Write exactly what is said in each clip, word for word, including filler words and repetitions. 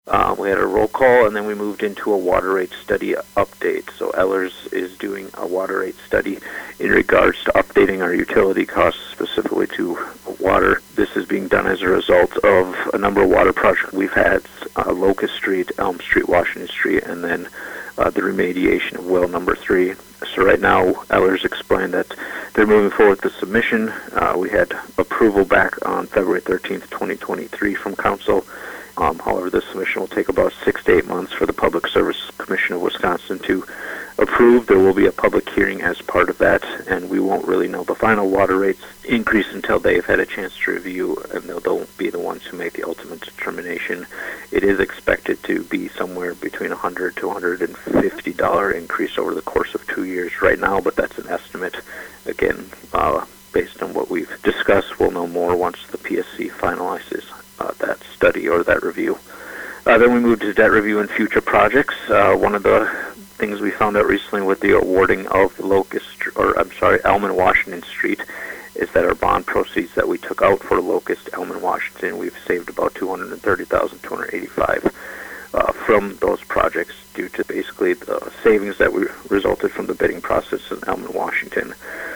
Uh, we had a roll call, and then we moved into a water rate study update. So Ellers is doing a water rate study in regards to updating our utility costs, specifically to water. This is being done as a result of a number of water projects we've had, uh, Locust Street, Elm Street, Washington Street, and then uh, the remediation of well number three. So right now, Ellers explained that they're moving forward with the submission. Uh, we had approval back on February thirteenth, twenty twenty-three from Council. Um, however, this submission will take about six to eight months for the Public Service Commission of Wisconsin to approve. There will be a public hearing as part of that, and we won't really know the final water rates increase until they've had a chance to review, and they'll, they'll be the ones who make the ultimate determination. It is expected to be somewhere between one hundred to one hundred fifty dollars increase over the course of two years right now, but that's an estimate. Again, uh, based on what we've discussed, we'll know more once the P S C finalizes Uh, that study or that review. Uh, then we moved to debt review and future projects. Uh, one of the things we found out recently with the awarding of Locust, or I'm sorry, Elm and Washington Street, is that our bond proceeds that we took out for Locust, Elm and Washington, we've saved about two hundred thirty thousand two hundred eighty-five dollars uh, from those projects due to basically the savings that we resulted from the bidding process in Elm and Washington.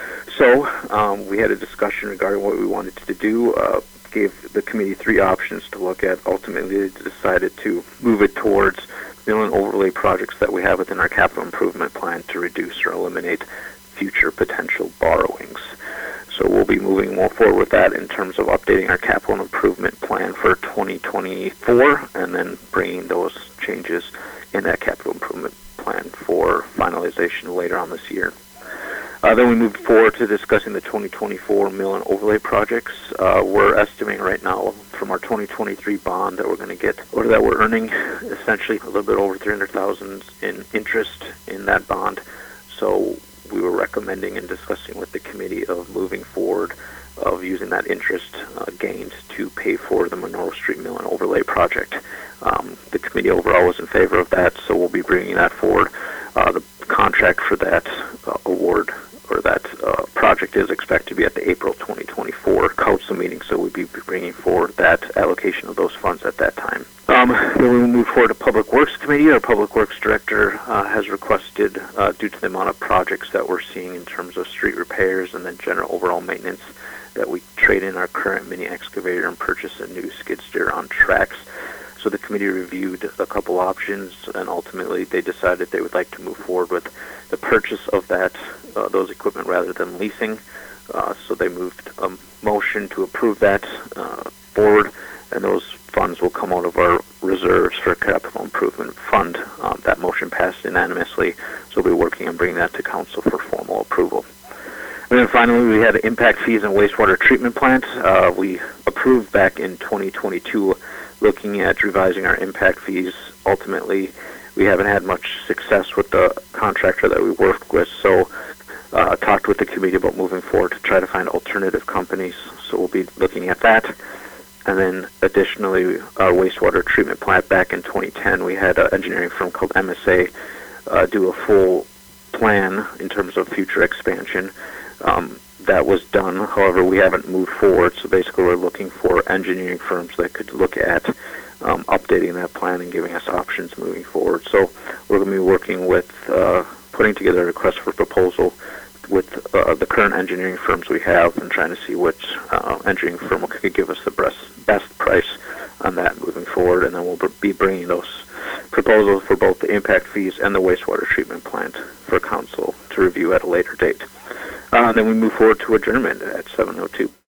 So um, we had a discussion regarding what we wanted to do. Uh, gave the committee three options to look at. Ultimately, they decided to move it towards mill and overlay projects that we have within our capital improvement plan to reduce or eliminate future potential borrowings. So we'll be moving more forward with that in terms of updating our capital improvement plan for twenty twenty-four and then bringing those changes in that capital improvement plan for finalization later on this year. Uh, then we moved forward to discussing the twenty twenty-four mill and overlay projects. Uh, we're estimating right now from our twenty twenty-three bond that we're going to get, or that we're earning essentially a little bit over three hundred thousand dollars in interest in that bond. So we were recommending and discussing with the committee of moving forward of using that interest uh, gained to pay for the Monroe Street Mill and Overlay project. Um, the committee overall was in favor of that, so we'll be bringing that forward. Uh, the contract for that uh, award or that uh, project is expected to be at the April twenty twenty-four council meeting, so we'll be bringing forward that allocation of those funds at that time. Um, then we will move forward to Public Works Committee. Our Public Works Director uh, has requested, uh, due to the amount of projects that we're seeing in terms of street repairs and then general overall maintenance, that we trade in our current mini excavator and purchase a new skid steer on tracks. So the committee reviewed a couple options, and ultimately they decided they would like to move forward with the purchase of that uh, those equipment rather than leasing. Uh, so they moved a motion to approve that uh, forward, and those funds will come out of our reserves for capital improvement fund. Um, that motion passed unanimously, so we'll be working on bringing that to council for formal approval. And then finally, we had impact fees and wastewater treatment plant. Uh, we approved back in twenty twenty-two looking at revising our impact fees. Ultimately, we haven't had much success with the contractor that we worked with, so uh, talked with the committee about moving forward to try to find alternative companies. So we'll be looking at that. And then additionally, our wastewater treatment plant back in twenty ten, we had an engineering firm called M S A uh, do a full plan in terms of future expansion. Um, that was done. However, we haven't moved forward, so basically we're looking for engineering firms that could look at um, updating that plan and giving us options moving forward. So we're going to be working with uh, putting together a request for proposal with uh, the current engineering firms we have and trying to see which uh, engineering firm could give us the best, best price on that moving forward, and then we'll be bringing those proposals for both the impact fees and the wastewater treatment plant for council to review at a later date. Uh, and then we move forward to adjournment at seven oh two.